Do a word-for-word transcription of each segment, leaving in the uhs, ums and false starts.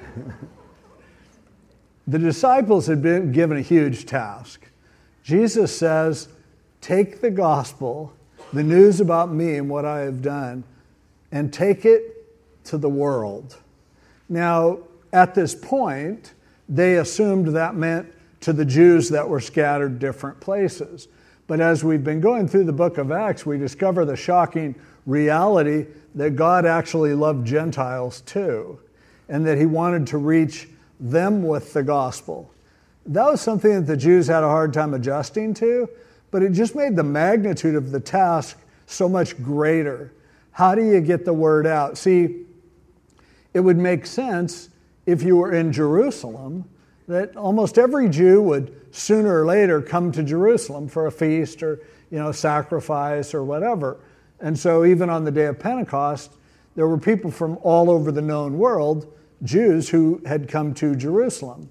The disciples had been given a huge task. Jesus says, take the gospel, the news about me and what I have done, and take it to the world. Now, at this point, they assumed that meant to the Jews that were scattered different places. But as we've been going through the book of Acts, we discover the shocking reality that God actually loved Gentiles too, and that he wanted to reach them with the gospel. That was something that the Jews had a hard time adjusting to, but it just made the magnitude of the task so much greater. How do you get the word out? See, it would make sense if you were in Jerusalem that almost every Jew would sooner or later come to Jerusalem for a feast or, you know, sacrifice or whatever. And so even on the day of Pentecost, there were people from all over the known world, Jews, who had come to Jerusalem.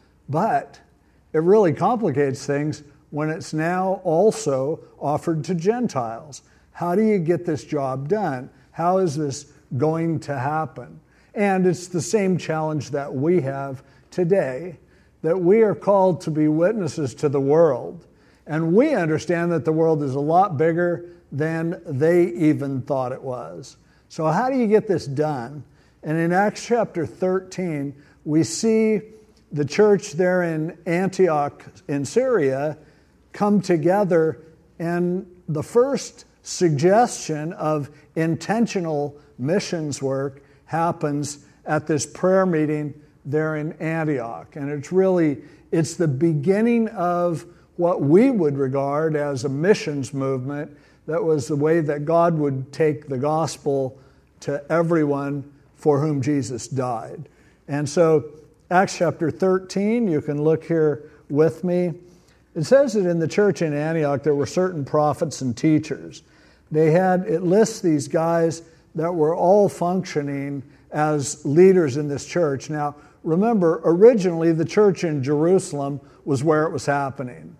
But it really complicates things when it's now also offered to Gentiles. How do you get this job done? How is this going to happen? And it's the same challenge that we have today, that we are called to be witnesses to the world. And we understand that the world is a lot bigger than they even thought it was. So how do you get this done? And in Acts chapter thirteen, we see the church there in Antioch in Syria come together, and the first suggestion of intentional missions work happens at this prayer meeting there in Antioch. And it's really, it's the beginning of what we would regard as a missions movement. That was the way that God would take the gospel to everyone for whom Jesus died. And so Acts chapter thirteen, you can look here with me. It says that in the church in Antioch there were certain prophets and teachers. They had, it lists these guys that were all functioning as leaders in this church. Now, remember, originally the church in Jerusalem was where it was happening.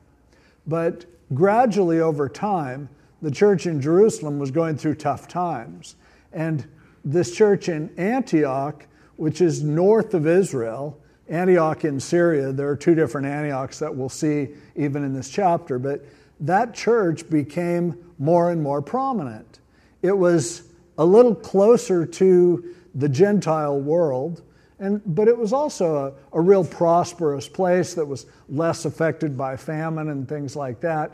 But gradually over time, the church in Jerusalem was going through tough times. And this church in Antioch, which is north of Israel, Antioch in Syria, there are two different Antiochs that we'll see even in this chapter, but that church became more and more prominent. It was a little closer to the Gentile world, and but it was also a, a real prosperous place that was less affected by famine and things like that.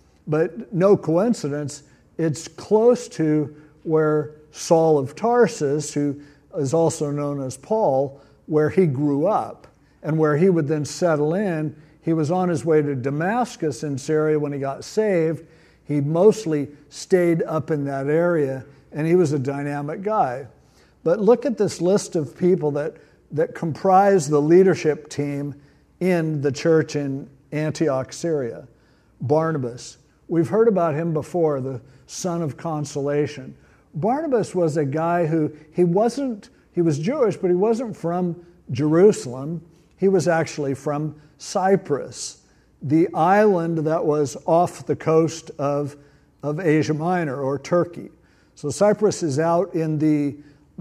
But no coincidence, it's close to where Saul of Tarsus, who is also known as Paul, where he grew up and where he would then settle in. He was on his way to Damascus in Syria when he got saved. He mostly stayed up in that area, and he was a dynamic guy. But look at this list of people that, that comprise the leadership team in the church in Antioch, Syria. Barnabas. We've heard about him before, the son of consolation. Barnabas was a guy who, he wasn't, he was Jewish, but he wasn't from Jerusalem. He was actually from Cyprus, the island that was off the coast of, of Asia Minor, or Turkey. So Cyprus is out in the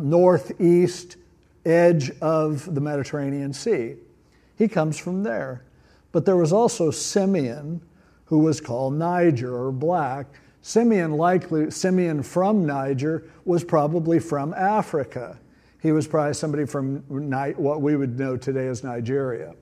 northeast edge of the Mediterranean Sea. He comes from there. But there was also Simeon, who was called Niger, or black. Simeon, likely Simeon from Niger, was probably from Africa. He was probably somebody from what we would know today as Nigeria.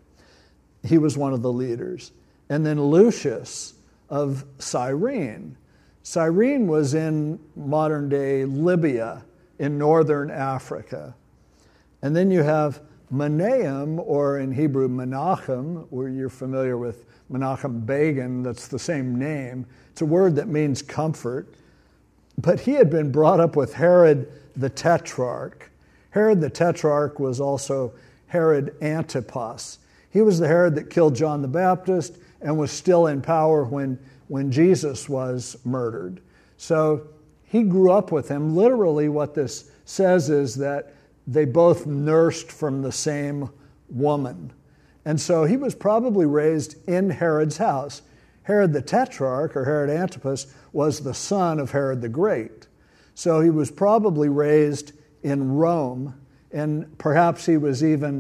He was one of the leaders. And then Lucius of Cyrene. Cyrene was in modern-day Libya in northern Africa. And then you have Menahem, or in Hebrew Menachem, where you're familiar with Menachem Begin, that's the same name. It's a word that means comfort. But he had been brought up with Herod the Tetrarch. Herod the Tetrarch was also Herod Antipas. He was the Herod that killed John the Baptist and was still in power when, when Jesus was murdered. So he grew up with him. Literally what this says is that they both nursed from the same woman. And so he was probably raised in Herod's house. Herod the Tetrarch, or Herod Antipas, was the son of Herod the Great. So he was probably raised in Rome, and perhaps he was even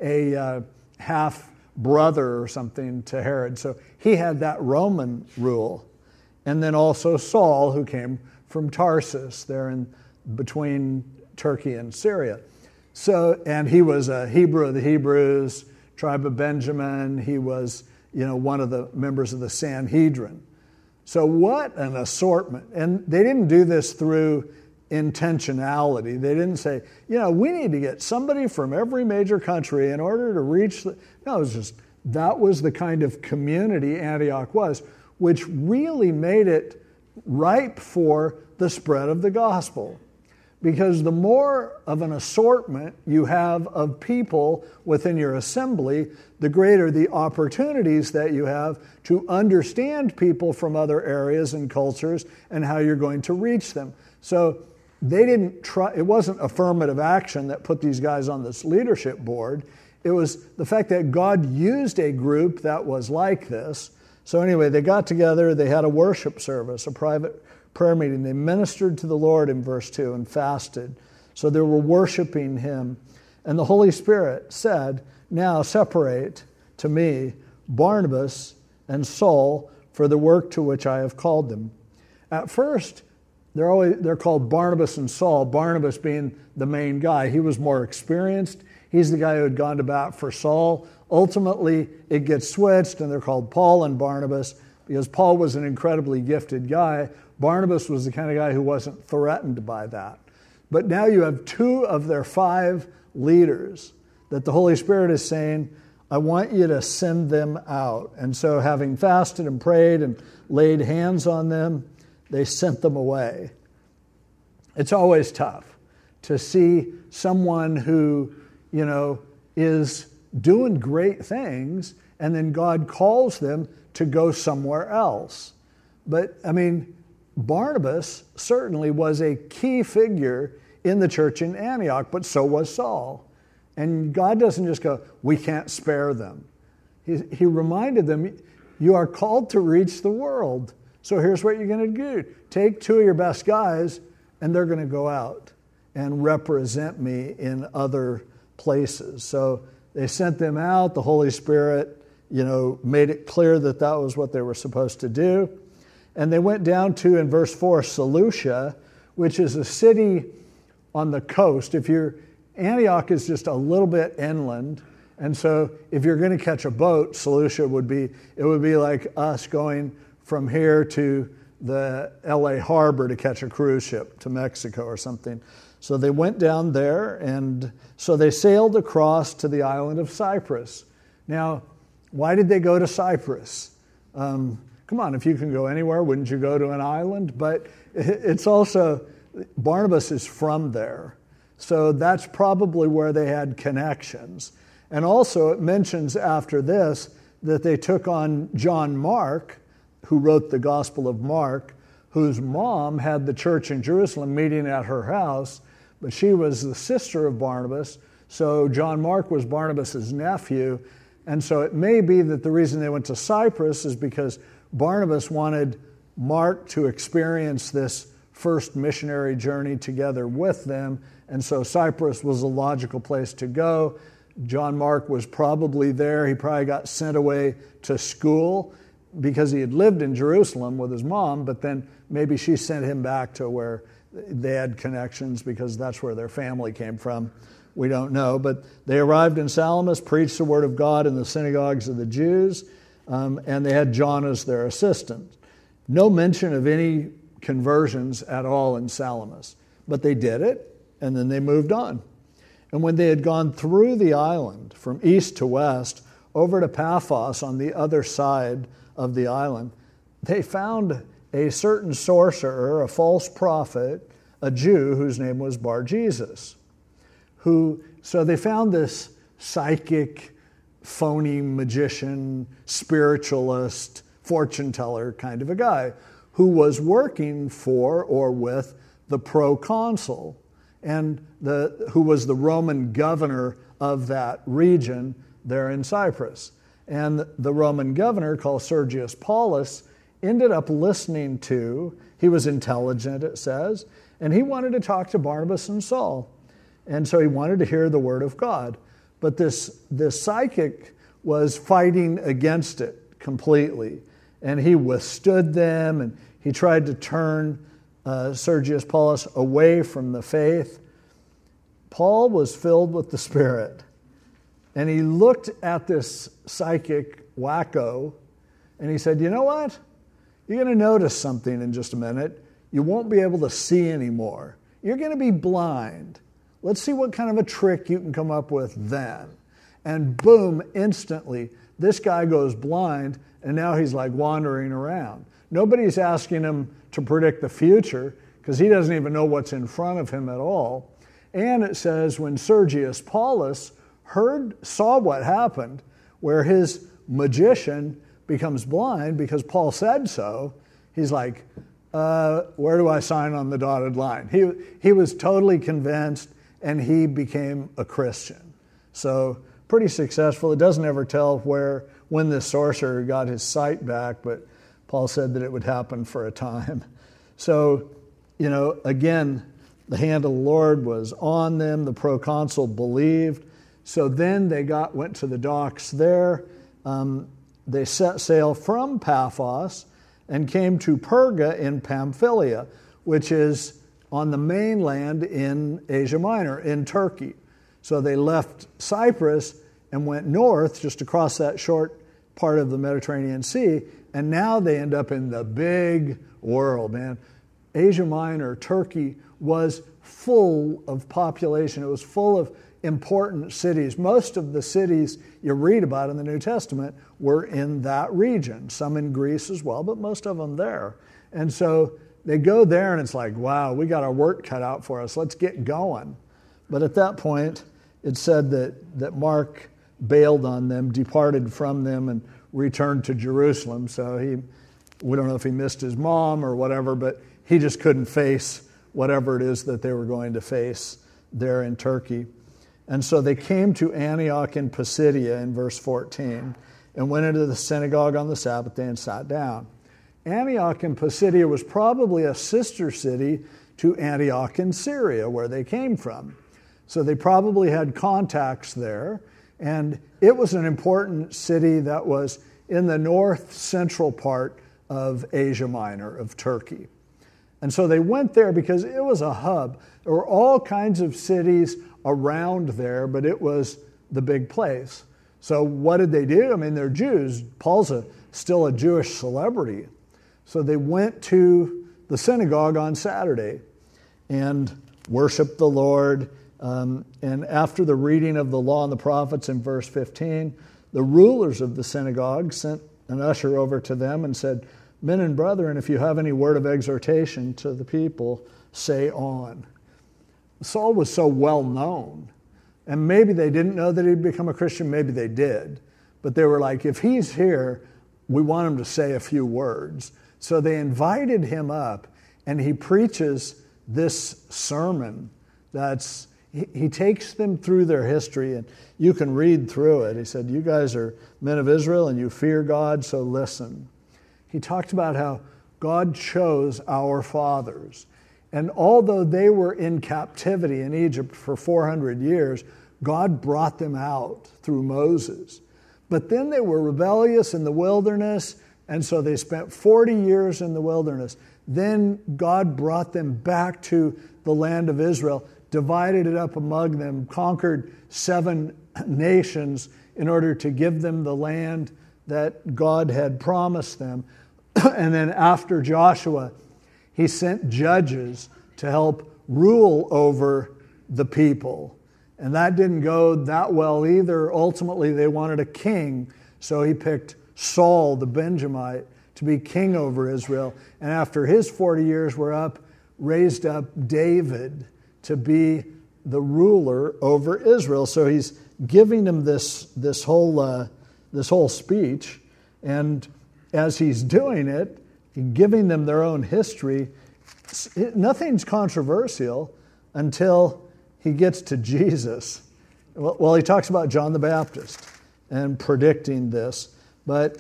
a uh, half brother or something to Herod. So he had that Roman rule. And then also Saul, who came from Tarsus, there in between Turkey and Syria. So, and he was a Hebrew of the Hebrews, tribe of Benjamin. He was, you know, one of the members of the Sanhedrin. So what an assortment. And they didn't do this through intentionality. They didn't say, you know, we need to get somebody from every major country in order to reach the... No, it was just, that was the kind of community Antioch was, which really made it ripe for the spread of the gospel. Because the more of an assortment you have of people within your assembly, the greater the opportunities that you have to understand people from other areas and cultures and how you're going to reach them. So they didn't try, it wasn't affirmative action that put these guys on this leadership board. It was the fact that God used a group that was like this. So anyway, they got together, they had a worship service, a private prayer meeting. They ministered to the Lord in verse two and fasted. So they were worshiping Him. And the Holy Spirit said, now separate to me Barnabas and Saul for the work to which I have called them. At first, they're always they're called Barnabas and Saul, Barnabas being the main guy. He was more experienced. He's the guy who had gone to bat for Saul. Ultimately, it gets switched, and they're called Paul and Barnabas because Paul was an incredibly gifted guy. Barnabas was the kind of guy who wasn't threatened by that. But now you have two of their five leaders that the Holy Spirit is saying, I want you to send them out. And so having fasted and prayed and laid hands on them, they sent them away. It's always tough to see someone who, you know, is doing great things and then God calls them to go somewhere else. But, I mean, Barnabas certainly was a key figure in the church in Antioch, but so was Saul. And God doesn't just go, we can't spare them. He, he reminded them, you are called to reach the world. So here's what you're going to do. Take two of your best guys, and they're going to go out and represent me in other places. So they sent them out. The Holy Spirit, you know, made it clear that that was what they were supposed to do. And they went down to, in verse four, Seleucia, which is a city on the coast. If you're, Antioch is just a little bit inland. And so if you're going to catch a boat, Seleucia would be, it would be like us going from here to the L A harbor to catch a cruise ship to Mexico or something. So they went down there, and so they sailed across to the island of Cyprus. Now, why did they go to Cyprus? Um, come on, if you can go anywhere, wouldn't you go to an island? But it's also, Barnabas is from there. So that's probably where they had connections. And also it mentions after this that they took on John Mark, who wrote the Gospel of Mark, whose mom had the church in Jerusalem meeting at her house, but she was the sister of Barnabas. So John Mark was Barnabas' nephew. And so it may be that the reason they went to Cyprus is because Barnabas wanted Mark to experience this first missionary journey together with them. And so Cyprus was a logical place to go. John Mark was probably there. He probably got sent away to school because he had lived in Jerusalem with his mom, but then maybe she sent him back to where they had connections because that's where their family came from. We don't know. But they arrived in Salamis, preached the word of God in the synagogues of the Jews, um, and they had John as their assistant. No mention of any conversions at all in Salamis, but they did it, and then they moved on. And when they had gone through the island from east to west, over to Paphos on the other side of the island, they found a certain sorcerer, a false prophet, a Jew whose name was Bar-Jesus. Who, so they found this psychic, phony magician, spiritualist, fortune teller kind of a guy who was working for or with the proconsul, and the who was the Roman governor of that region there in Cyprus. And the Roman governor, called Sergius Paulus, ended up listening to, he was intelligent, it says, and he wanted to talk to Barnabas and Saul. And so he wanted to hear the word of God. But this, this psychic was fighting against it completely. And he withstood them, and he tried to turn uh, Sergius Paulus away from the faith. Paul was filled with the Spirit, and he looked at this psychic wacko, and he said, you know what? You're going to notice something in just a minute. You won't be able to see anymore. You're going to be blind. Let's see what kind of a trick you can come up with then. And boom, instantly, this guy goes blind, and now he's like wandering around. Nobody's asking him to predict the future because he doesn't even know what's in front of him at all. And it says when Sergius Paulus heard, saw what happened, where his magician becomes blind because Paul said so, he's like, uh, where do I sign on the dotted line? He, he was totally convinced, and he became a Christian. So pretty successful. It doesn't ever tell where, when this sorcerer got his sight back, but Paul said that it would happen for a time. So, you know, again, the hand of the Lord was on them. The proconsul believed. So then they got went to the docks there. Um, they set sail from Paphos and came to Perga in Pamphylia, which is on the mainland in Asia Minor, in Turkey. So they left Cyprus and went north just across that short part of the Mediterranean Sea, and now they end up in the big world, man. Asia Minor, Turkey, was full of population. It was full of important cities. Most of the cities you read about in the New Testament were in that region, some in Greece as well, but most of them there. And so they go there, and it's like, wow, we got our work cut out for us. Let's get going. But at that point, it said that, that Mark bailed on them, departed from them, and returned to Jerusalem. So he, we don't know if he missed his mom or whatever, but he just couldn't face whatever it is that they were going to face there in Turkey. And so they came to Antioch in Pisidia in verse fourteen and went into the synagogue on the Sabbath day and sat down. Antioch in Pisidia was probably a sister city to Antioch in Syria, where they came from. So they probably had contacts there, and it was an important city that was in the north central part of Asia Minor, of Turkey. And so they went there because it was a hub. There were all kinds of cities around there, but it was the big place. So what did they do? I mean, they're Jews. Paul's a, still a Jewish celebrity. So they went to the synagogue on Saturday and worshiped the Lord. Um, and after the reading of the law and the prophets in verse fifteen, the rulers of the synagogue sent an usher over to them and said, men and brethren, if you have any word of exhortation to the people, say on. Saul was so well known, and maybe they didn't know that he'd become a Christian, maybe they did, but they were like, if he's here, we want him to say a few words. So they invited him up, and he preaches this sermon that's, he, he takes them through their history, and you can read through it. He said, you guys are men of Israel, and you fear God, so listen. He talked about how God chose our fathers. And although they were in captivity in Egypt for four hundred years, God brought them out through Moses. But then they were rebellious in the wilderness, and so they spent forty years in the wilderness. Then God brought them back to the land of Israel, divided it up among them, conquered seven nations in order to give them the land that God had promised them. And then after Joshua, he sent judges to help rule over the people. And that didn't go that well either. Ultimately, they wanted a king, so he picked Saul, the Benjamite, to be king over Israel. And after his forty years were up, raised up David to be the ruler over Israel. So he's giving them this, this, whole, uh, this whole speech, and as he's doing it, giving them their own history, nothing's controversial until he gets to Jesus. Well, he talks about John the Baptist and predicting this. But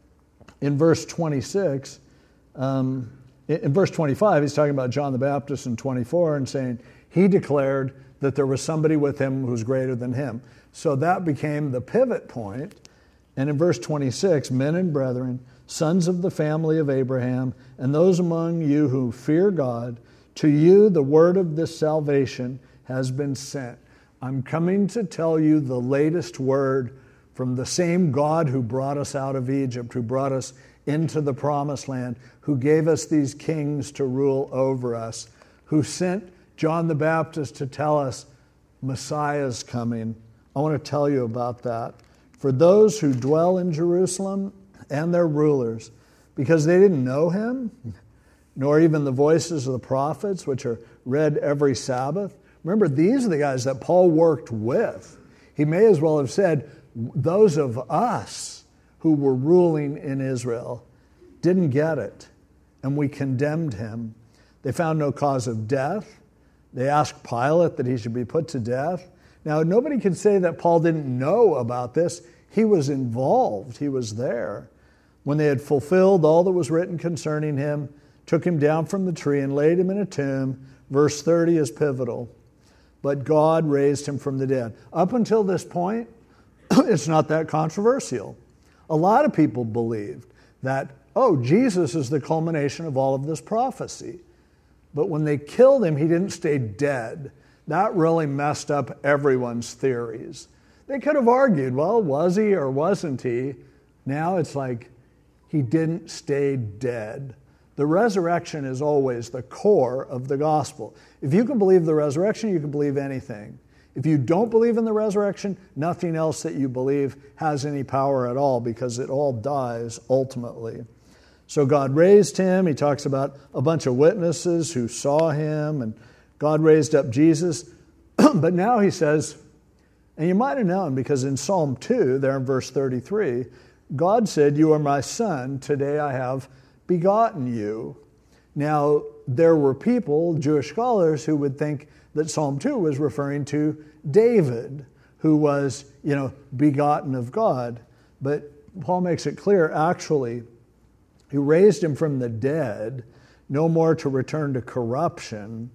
in verse twenty-six, um, in verse twenty-five, he's talking about John the Baptist in twenty-four and saying, he declared that there was somebody with him who was greater than him. So that became the pivot point. And in verse twenty-six, men and brethren, sons of the family of Abraham, and those among you who fear God, to you the word of this salvation has been sent. I'm coming to tell you the latest word from the same God who brought us out of Egypt, who brought us into the promised land, who gave us these kings to rule over us, who sent John the Baptist to tell us Messiah's coming. I want to tell you about that. For those who dwell in Jerusalem and their rulers, because they didn't know him, nor even the voices of the prophets, which are read every Sabbath. Remember, these are the guys that Paul worked with. He may as well have said, those of us who were ruling in Israel didn't get it, and we condemned him. They found no cause of death. They asked Pilate that he should be put to death. Now, nobody can say that Paul didn't know about this. He was involved. He was there. When they had fulfilled all that was written concerning him, took him down from the tree and laid him in a tomb. Verse thirty is pivotal. But God raised him from the dead. Up until this point, it's not that controversial. A lot of people believed that, oh, Jesus is the culmination of all of this prophecy. But when they killed him, he didn't stay dead. That really messed up everyone's theories. They could have argued, well, was he or wasn't he? Now it's like he didn't stay dead. The resurrection is always the core of the gospel. If you can believe the resurrection, you can believe anything. If you don't believe in the resurrection, nothing else that you believe has any power at all, because it all dies ultimately. So God raised him. He talks about a bunch of witnesses who saw him, and God raised up Jesus. But now he says, and you might have known, because in Psalm two, there in verse thirty-three, God said, "You are my son, today I have begotten you." Now, there were people, Jewish scholars, who would think that Psalm two was referring to David, who was, you know, begotten of God. But Paul makes it clear, actually, he raised him from the dead, no more to return to corruption.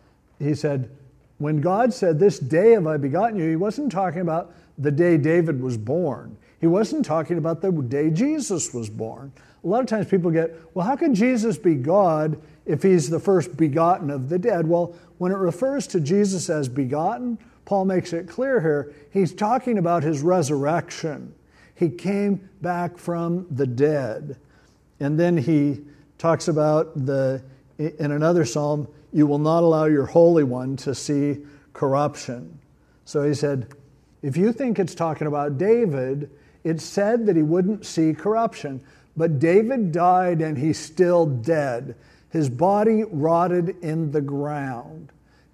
He said, when God said, "This day have I begotten you," he wasn't talking about the day David was born. He wasn't talking about the day Jesus was born. A lot of times people get, well, how can Jesus be God if he's the first begotten of the dead? Well, when it refers to Jesus as begotten, Paul makes it clear here, he's talking about his resurrection. He came back from the dead. And then he talks about, the in another psalm, "You will not allow your Holy One to see corruption." So he said, if you think it's talking about David, it said that he wouldn't see corruption. But David died and he's still dead. His body rotted in the ground.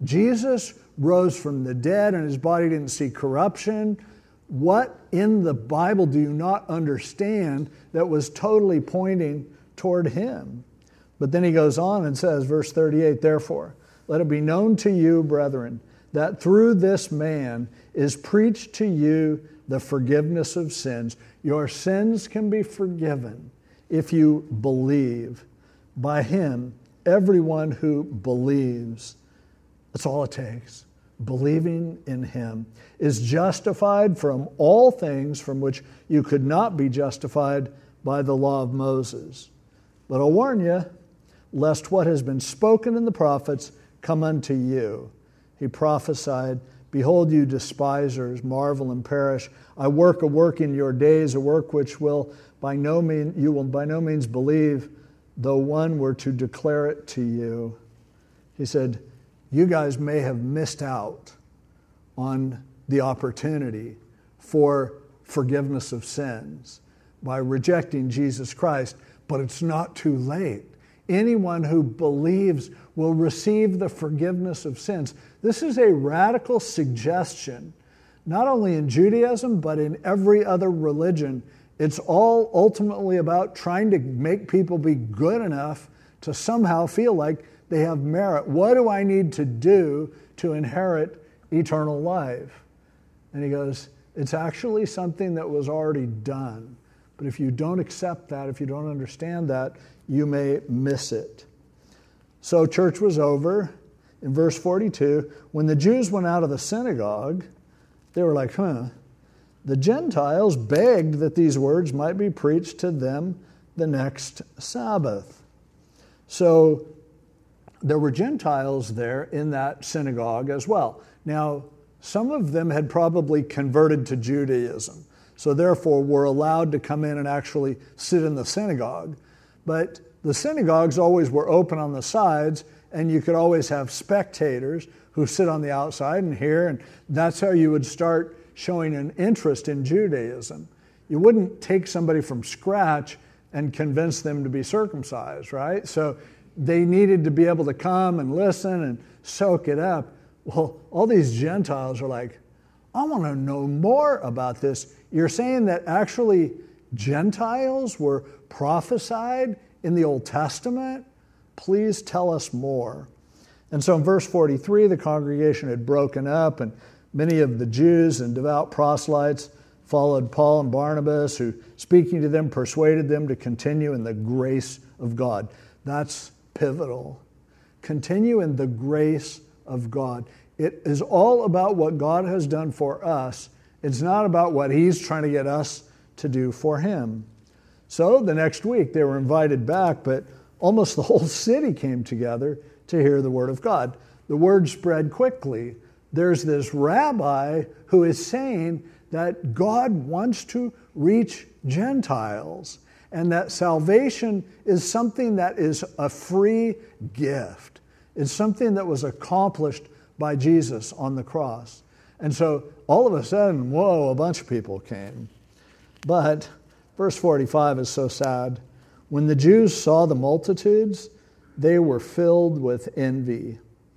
Jesus rose from the dead and his body didn't see corruption. What in the Bible do you not understand that was totally pointing toward him? But then he goes on and says, verse thirty-eight, "Therefore, let it be known to you, brethren, that through this man is preached to you the forgiveness of sins." Your sins can be forgiven if you believe. By him, everyone who believes, that's all it takes, believing in him, is justified from all things from which you could not be justified by the law of Moses. But I'll warn you, lest what has been spoken in the prophets come unto you. He prophesied, "Behold, you despisers, marvel and perish. I work a work in your days, a work which will by no means you will by no means believe, though one were to declare it to you." He said, you guys may have missed out on the opportunity for forgiveness of sins by rejecting Jesus Christ, but it's not too late. Anyone who believes will receive the forgiveness of sins. This is a radical suggestion, not only in Judaism, but in every other religion. It's all ultimately about trying to make people be good enough to somehow feel like they have merit. What do I need to do to inherit eternal life? And he goes, it's actually something that was already done. But if you don't accept that, if you don't understand that, you may miss it. So church was over. in verse forty-two, when the Jews went out of the synagogue, they were like, huh, the Gentiles begged that these words might be preached to them the next Sabbath. So there were Gentiles there in that synagogue as well. Now, some of them had probably converted to Judaism, so therefore were allowed to come in and actually sit in the synagogue. But the synagogues always were open on the sides, and you could always have spectators who sit on the outside and hear, and that's how you would start showing an interest in Judaism. You wouldn't take somebody from scratch and convince them to be circumcised, right? So they needed to be able to come and listen and soak it up. Well, all these Gentiles are like, I want to know more about this. You're saying that actually Gentiles were prophesied in the Old Testament? Please tell us more. And so in verse forty-three, the congregation had broken up, and many of the Jews and devout proselytes followed Paul and Barnabas, who, speaking to them, persuaded them to continue in the grace of God. That's pivotal. Continue in the grace of God. It is all about what God has done for us. It's not about what He's trying to get us to do for Him. So the next week they were invited back, but almost the whole city came together to hear the word of God. The word spread quickly. There's this rabbi who is saying that God wants to reach Gentiles and that salvation is something that is a free gift. It's something that was accomplished by Jesus on the cross. And so all of a sudden, whoa, a bunch of people came. But verse forty-five is so sad. When the Jews saw the multitudes, they were filled with envy.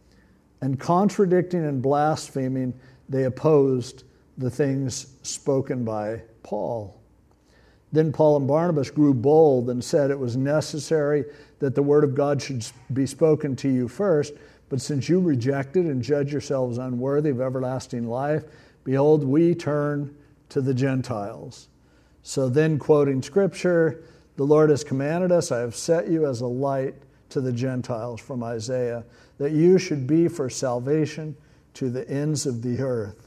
And contradicting and blaspheming, they opposed the things spoken by Paul. Then Paul and Barnabas grew bold and said it was necessary that the word of God should be spoken to you first. But since you rejected and judge yourselves unworthy of everlasting life, behold, we turn to the Gentiles. So then, quoting Scripture, the Lord has commanded us, I have set you as a light to the Gentiles, from Isaiah, that you should be for salvation to the ends of the earth.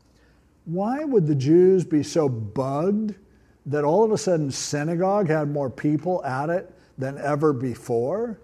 Why would the Jews be so bugged that all of a sudden synagogue had more people at it than ever before?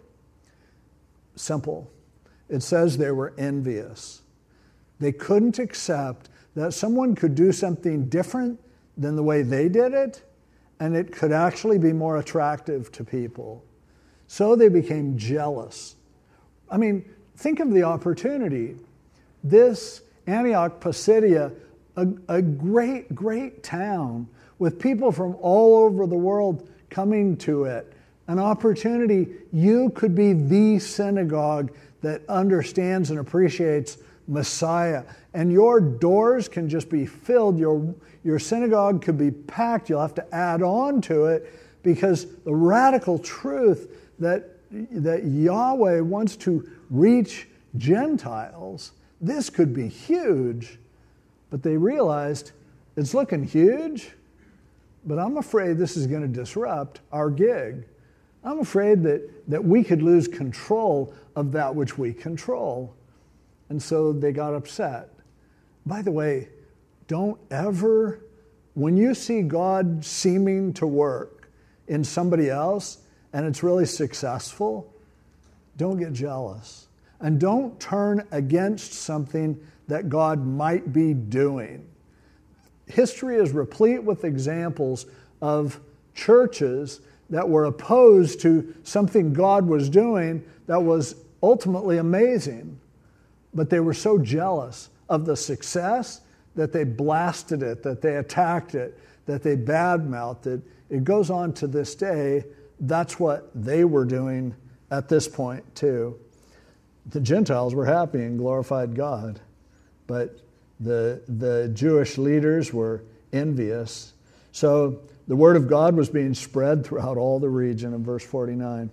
Simple. It says they were envious. They couldn't accept that someone could do something different than the way they did it, and it could actually be more attractive to people. So they became jealous. I mean, think of the opportunity. This Antioch Pisidia, a, a great, great town with people from all over the world coming to it. An opportunity, you could be the synagogue that understands and appreciates Messiah. And your doors can just be filled. Your, your synagogue could be packed. You'll have to add on to it because the radical truth that, that Yahweh wants to reach Gentiles, this could be huge. But they realized it's looking huge, but I'm afraid this is going to disrupt our gig. I'm afraid that, that we could lose control of that which we control. And so they got upset. By the way, don't ever, when you see God seeming to work in somebody else and it's really successful, don't get jealous. And don't turn against something that God might be doing. History is replete with examples of churches that were opposed to something God was doing that was ultimately amazing. But they were so jealous of the success that they blasted it, that they attacked it, that they badmouthed it. It goes on to this day. That's what they were doing at this point too. The Gentiles were happy and glorified God, but the, the Jewish leaders were envious. So the word of God was being spread throughout all the region in verse forty-nine.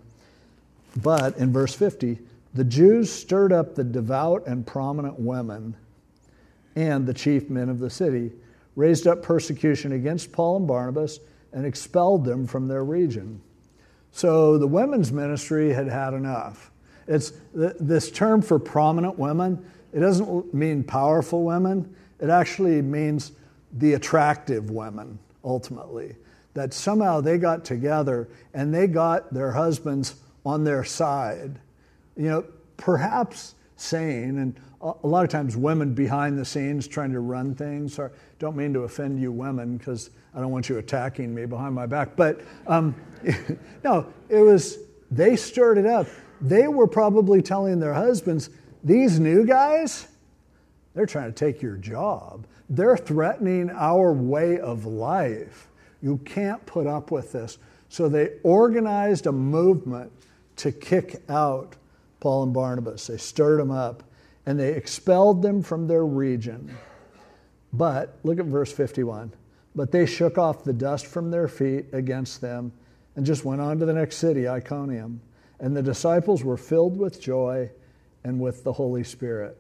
But in verse fifty, the Jews stirred up the devout and prominent women and the chief men of the city, raised up persecution against Paul and Barnabas, and expelled them from their region. So the women's ministry had had enough. It's th- this term for prominent women. It doesn't mean powerful women. It actually means the attractive women, ultimately. That somehow they got together and they got their husbands on their side. You know, perhaps saying, and a lot of times women behind the scenes trying to run things. Or, don't mean to offend you women because I don't want you attacking me behind my back. But um, no, it was, they stirred it up. They were probably telling their husbands, these new guys, they're trying to take your job. They're threatening our way of life. You can't put up with this. So they organized a movement to kick out Paul and Barnabas. They stirred them up and they expelled them from their region. But, look at verse fifty-one. But they shook off the dust from their feet against them and just went on to the next city, Iconium. And the disciples were filled with joy and with the Holy Spirit.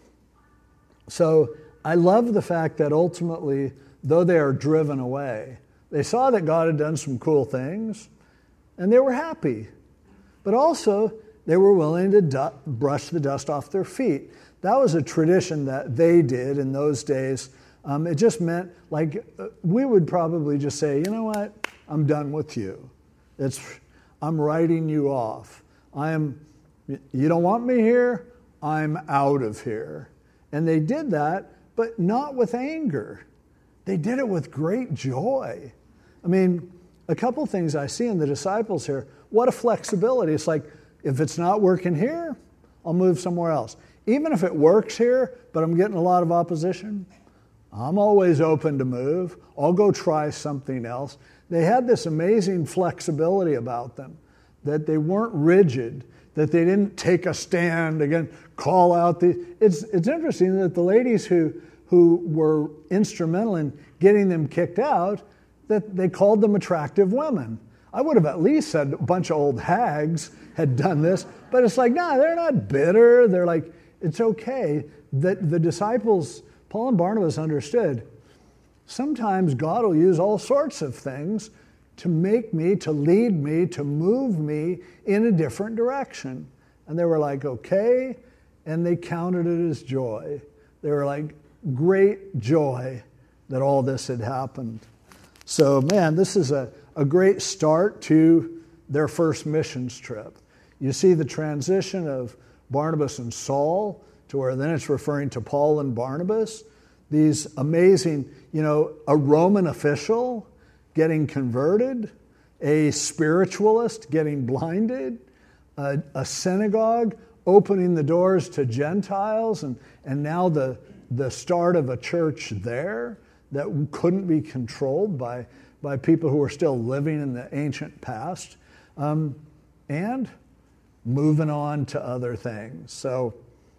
So I love the fact that ultimately, though they are driven away, they saw that God had done some cool things and they were happy. But also, they were willing to du- brush the dust off their feet. That was a tradition that they did in those days. Um, it just meant, like, uh, we would probably just say, you know what, I'm done with you. It's, I'm writing you off. I am, you don't want me here, I'm out of here. And they did that, but not with anger. They did it with great joy. I mean, a couple things I see in the disciples here. What a flexibility. It's like, if it's not working here, I'll move somewhere else. Even if it works here, but I'm getting a lot of opposition, I'm always open to move. I'll go try something else. They had this amazing flexibility about them, that they weren't rigid, that they didn't take a stand, again, call out the... It's it's interesting that the ladies who, who were instrumental in getting them kicked out, that they called them attractive women. I would have at least said a bunch of old hags had done this, but it's like, no, they're not bitter. They're like, it's okay. That the disciples, Paul and Barnabas, understood sometimes God will use all sorts of things to make me, to lead me, to move me in a different direction. And they were like, okay, and they counted it as joy. They were like, great joy that all this had happened. So, man, this is a, a great start to their first missions trip. You see the transition of Barnabas and Saul to where then it's referring to Paul and Barnabas. These amazing, you know, a Roman official getting converted, a spiritualist getting blinded, a, a synagogue opening the doors to Gentiles, and, and now the, the start of a church there that couldn't be controlled by, by people who were still living in the ancient past, um, and moving on to other things. So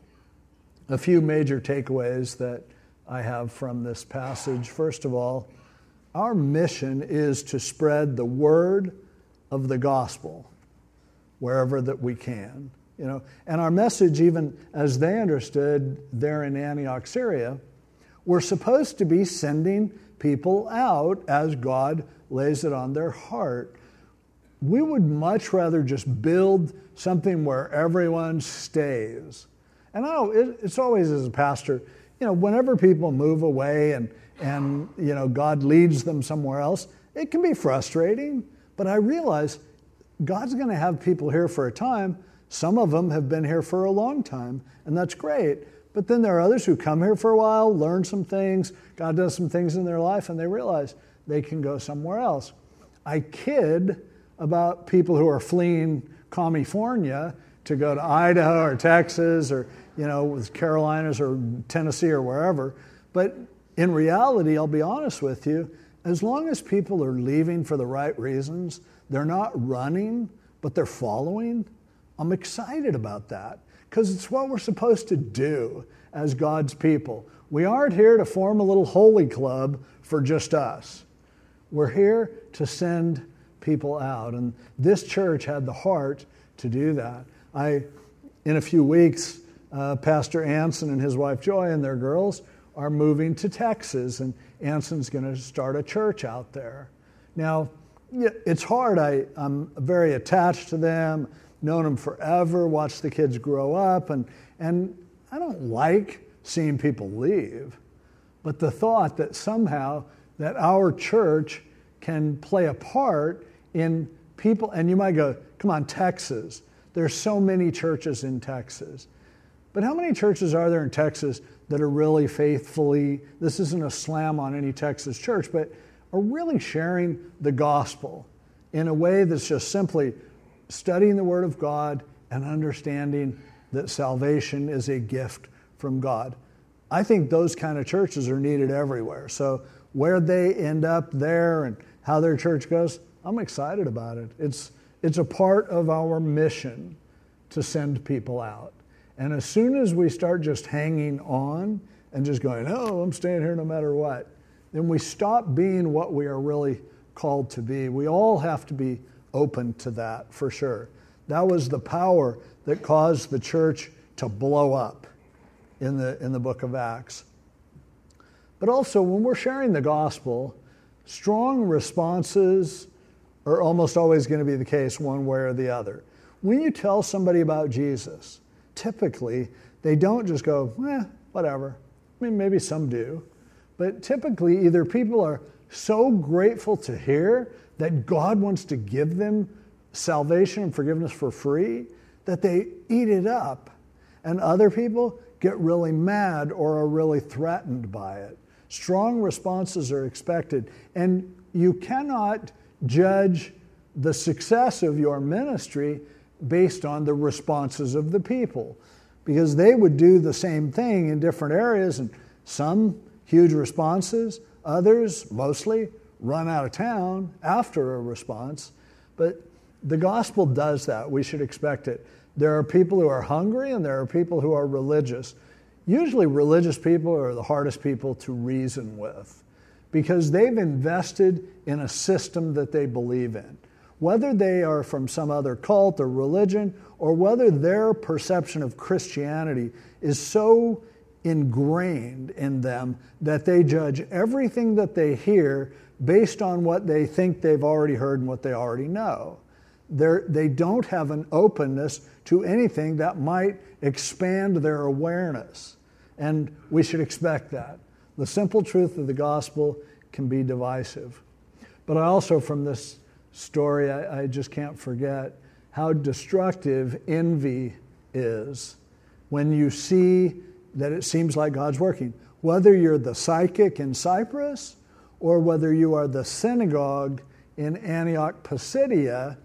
a few major takeaways that I have from this passage. First of all, our mission is to spread the word of the gospel wherever that we can. You know, and our message, even as they understood there in Antioch, Syria, we're supposed to be sending people out as God lays it on their heart. We would much rather just build something where everyone stays. And I know it, it's always, as a pastor, you know, whenever people move away and, and, you know, God leads them somewhere else, it can be frustrating. But I realize God's going to have people here for a time. Some of them have been here for a long time, and that's great. But then there are others who come here for a while, learn some things, God does some things in their life, and they realize they can go somewhere else. I kid about people who are fleeing California to go to Idaho or Texas or, you know, with Carolinas or Tennessee or wherever. But in reality, I'll be honest with you, as long as people are leaving for the right reasons, they're not running, but they're following, I'm excited about that because it's what we're supposed to do as God's people. We aren't here to form a little holy club for just us. We're here to send people out. And this church had the heart to do that. I, in a few weeks, uh, Pastor Anson and his wife Joy and their girls are moving to Texas, and Anson's going to start a church out there. Now, it's hard. I, I'm very attached to them. known them forever, watched the kids grow up, and, and I don't like seeing people leave. But the thought that somehow that our church can play a part in people, and you might go, come on, Texas. There's so many churches in Texas. But how many churches are there in Texas that are really faithfully, this isn't a slam on any Texas church, but are really sharing the gospel in a way that's just simply studying the Word of God and understanding that salvation is a gift from God? I think those kind of churches are needed everywhere. So where they end up there and how their church goes, I'm excited about it. It's, it's a part of our mission to send people out. And as soon as we start just hanging on and just going, oh, I'm staying here no matter what, then we stop being what we are really called to be. We all have to be open to that, for sure. That was the power that caused the church to blow up in the, in the book of Acts. But also, when we're sharing the gospel, strong responses are almost always going to be the case one way or the other. When you tell somebody about Jesus, typically, they don't just go, eh, whatever. I mean, maybe some do. But typically, either people are so grateful to hear that God wants to give them salvation and forgiveness for free that they eat it up. And other people get really mad or are really threatened by it. Strong responses are expected. And you cannot judge the success of your ministry based on the responses of the people, because they would do the same thing in different areas, and some huge responses, others mostly run out of town after a response. But the gospel does that. We should expect it. There are people who are hungry and there are people who are religious. Usually religious people are the hardest people to reason with because they've invested in a system that they believe in. Whether they are from some other cult or religion, or whether their perception of Christianity is so ingrained in them that they judge everything that they hear based on what they think they've already heard and what they already know. They're, they don't have an openness to anything that might expand their awareness. And we should expect that. The simple truth of the gospel can be divisive. But I also, from this story, I, I just can't forget how destructive envy is when you see that it seems like God's working. Whether you're the psychic in Cyprus or whether you are the synagogue in Antioch Pisidia,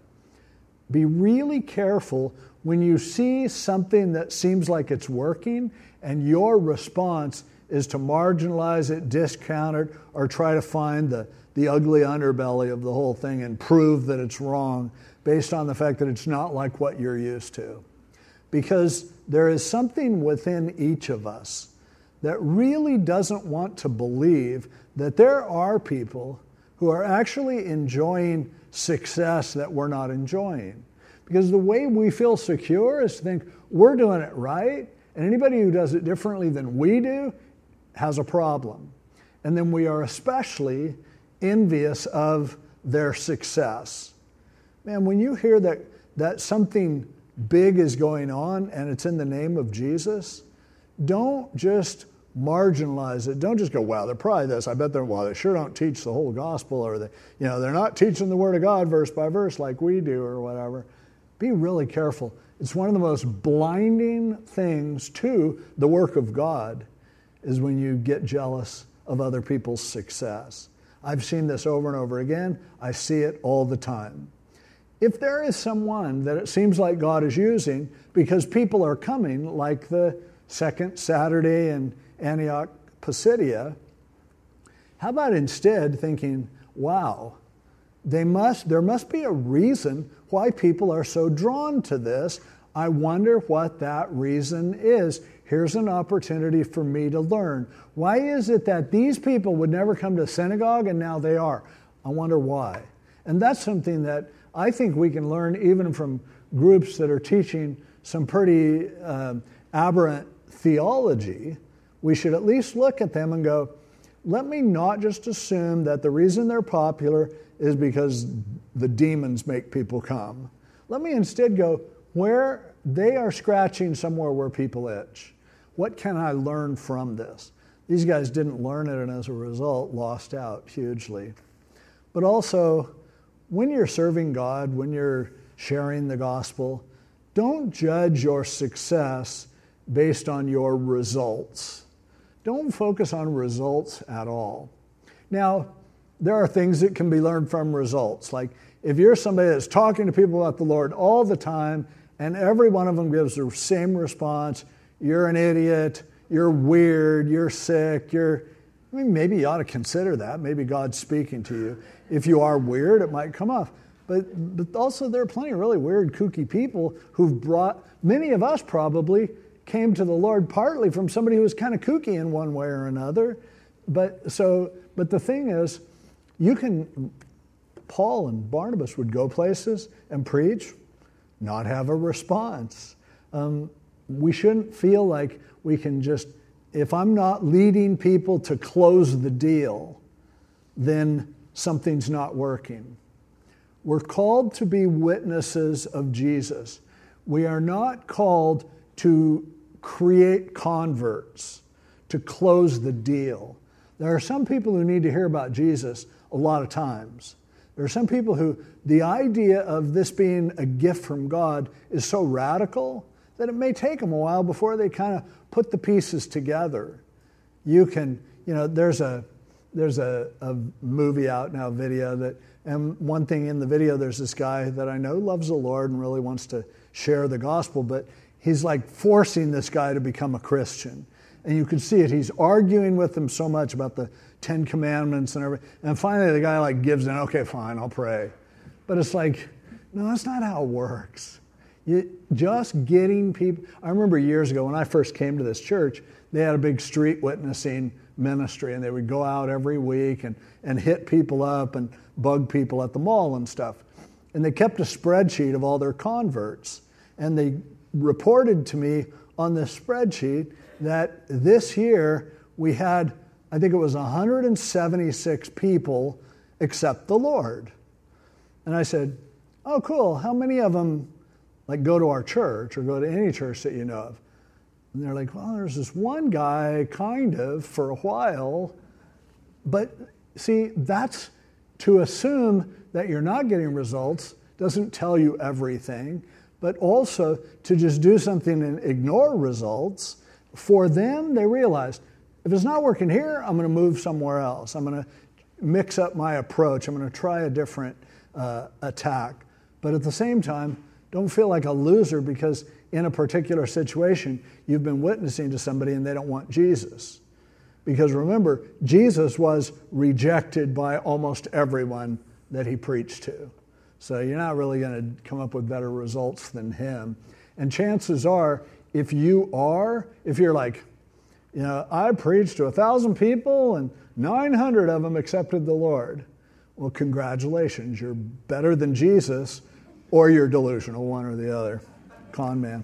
be really careful when you see something that seems like it's working and your response is to marginalize it, discount it, or try to find the, the ugly underbelly of the whole thing and prove that it's wrong based on the fact that it's not like what you're used to. Because there is something within each of us that really doesn't want to believe that there are people who are actually enjoying success that we're not enjoying. Because the way we feel secure is to think we're doing it right, and anybody who does it differently than we do has a problem. And then we are especially envious of their success. Man, when you hear that, that something big is going on and it's in the name of Jesus, don't just marginalize it. Don't just go, wow, they're probably this. I bet they're, well, they sure don't teach the whole gospel, or they, you know, they're not teaching the Word of God verse by verse like we do or whatever. Be really careful. It's one of the most blinding things to the work of God is when you get jealous of other people's success. I've seen this over and over again. I see it all the time. If there is someone that it seems like God is using because people are coming, like the second Saturday in Antioch Pisidia, how about instead thinking, wow, they must, there must be a reason why people are so drawn to this. I wonder what that reason is. Here's an opportunity for me to learn. Why is it that these people would never come to synagogue and now they are? I wonder why. And that's something that I think we can learn even from groups that are teaching some pretty uh, aberrant theology. We should at least look at them and go, let me not just assume that the reason they're popular is because the demons make people come. Let me instead go, where they are scratching somewhere where people itch. What can I learn from this? These guys didn't learn it, and as a result, lost out hugely. But also, when you're serving God, when you're sharing the gospel, don't judge your success based on your results. Don't focus on results at all. Now, there are things that can be learned from results. Like if you're somebody that's talking to people about the Lord all the time, and every one of them gives the same response, you're an idiot, you're weird, you're sick, you're, I mean, maybe you ought to consider that. Maybe God's speaking to you. If you are weird, it might come off. But, but also there are plenty of really weird, kooky people who've brought, many of us probably came to the Lord partly from somebody who was kind of kooky in one way or another. But so, but the thing is, you can, Paul and Barnabas would go places and preach, not have a response. Um, we shouldn't feel like we can just, if I'm not leading people to close the deal, then something's not working. We're called to be witnesses of Jesus. We are not called to create converts, to close the deal. There are some people who need to hear about Jesus a lot of times. There are some people who the idea of this being a gift from God is so radical that it may take them a while before they kind of put the pieces together. You can, you know, there's a there's a, a movie out now, video that, and one thing in the video, there's this guy that I know loves the Lord and really wants to share the gospel, but he's like forcing this guy to become a Christian. And you can see it. He's arguing with him so much about the Ten Commandments and everything. And finally the guy like gives in, okay, fine, I'll pray. But it's like, no, that's not how it works. You, just getting people. I remember years ago when I first came to this church, they had a big street witnessing ministry, and they would go out every week and, and hit people up and bug people at the mall and stuff. And they kept a spreadsheet of all their converts. And they reported to me on this spreadsheet that this year we had, I think it was one hundred seventy-six people accept the Lord. And I said, oh, cool. How many of them like go to our church or go to any church that you know of? And they're like, well, there's this one guy kind of for a while. But see, that's to assume that you're not getting results doesn't tell you everything. But also to just do something and ignore results, for them, they realized, if it's not working here, I'm going to move somewhere else. I'm going to mix up my approach. I'm going to try a different uh, attack. But at the same time, don't feel like a loser because in a particular situation, you've been witnessing to somebody and they don't want Jesus. Because remember, Jesus was rejected by almost everyone that he preached to. So you're not really going to come up with better results than him. And chances are, if you are, if you're like, you know, I preached to a thousand people and nine hundred of them accepted the Lord. Well, congratulations. You're better than Jesus, or you're delusional, one or the other. Con man.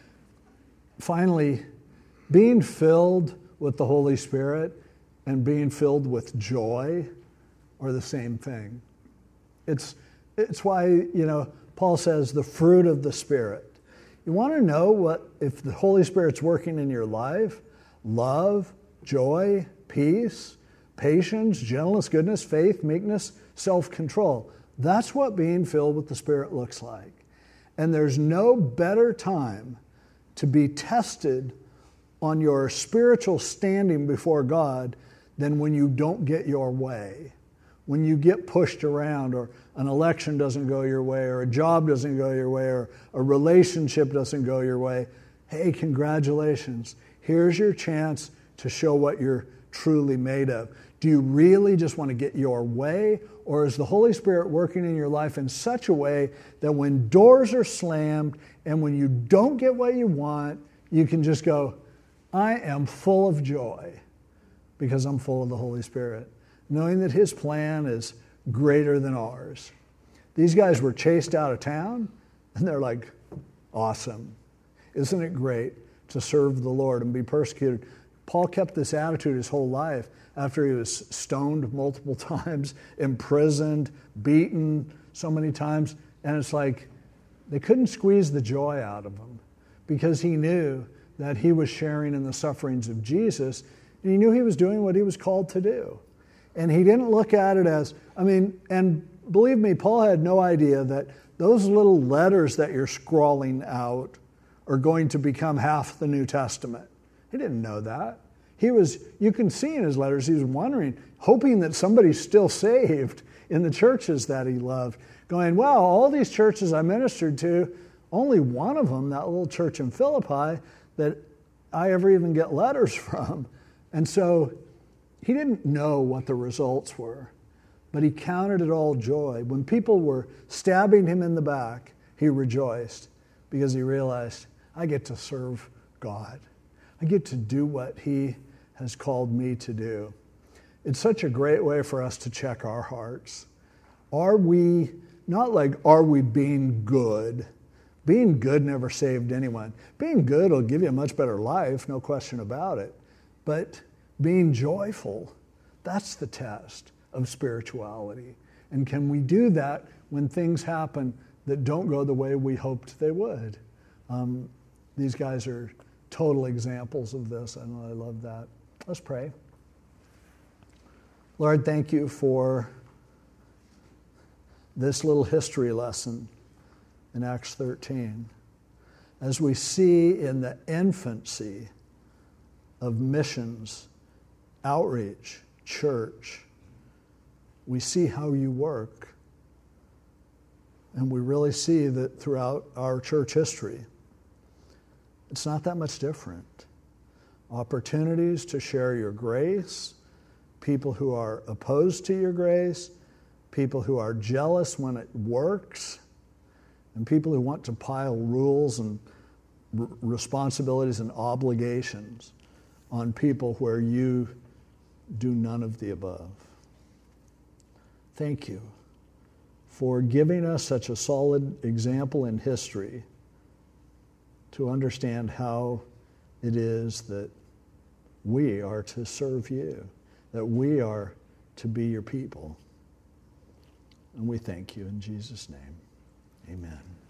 Finally, being filled with the Holy Spirit and being filled with joy are the same thing. It's It's why, you know, Paul says the fruit of the Spirit. You want to know what, if the Holy Spirit's working in your life, love, joy, peace, patience, gentleness, goodness, faith, meekness, self-control. That's what being filled with the Spirit looks like. And there's no better time to be tested on your spiritual standing before God than when you don't get your way. When you get pushed around, or an election doesn't go your way, or a job doesn't go your way, or a relationship doesn't go your way, hey, congratulations. Here's your chance to show what you're truly made of. Do you really just want to get your way, or is the Holy Spirit working in your life in such a way that when doors are slammed and when you don't get what you want, you can just go, I am full of joy because I'm full of the Holy Spirit, knowing that his plan is greater than ours. These guys were chased out of town, and they're like, awesome. Isn't it great to serve the Lord and be persecuted? Paul kept this attitude his whole life after he was stoned multiple times, imprisoned, beaten so many times. And it's like, They couldn't squeeze the joy out of him because he knew that he was sharing in the sufferings of Jesus, and he knew he was doing what he was called to do. And he didn't look at it as, I mean, and believe me, Paul had no idea that those little letters that you're scrawling out are going to become half the New Testament. He didn't know that. He was, you can see in his letters, he was wondering, hoping that somebody's still saved in the churches that he loved, going, well, all these churches I ministered to, only one of them, that little church in Philippi, that I ever even get letters from. And so he didn't know what the results were, but he counted it all joy. When people were stabbing him in the back, he rejoiced because he realized, I get to serve God. I get to do what he has called me to do. It's such a great way for us to check our hearts. Are we, not like, are we being good? Being good never saved anyone. Being good will give you a much better life, no question about it. But being joyful, that's the test of spirituality. And can we do that when things happen that don't go the way we hoped they would? Um, these guys are total examples of this, and I love that. Let's pray. Lord, thank you for this little history lesson in Acts thirteen. As we see in the infancy of missions, outreach, church, we see how you work. And we really see that throughout our church history, it's not that much different. Opportunities to share your grace, people who are opposed to your grace, people who are jealous when it works, and people who want to pile rules and r- responsibilities and obligations on people where you do none of the above. Thank you for giving us such a solid example in history to understand how it is that we are to serve you, that we are to be your people. And we thank you in Jesus' name. Amen.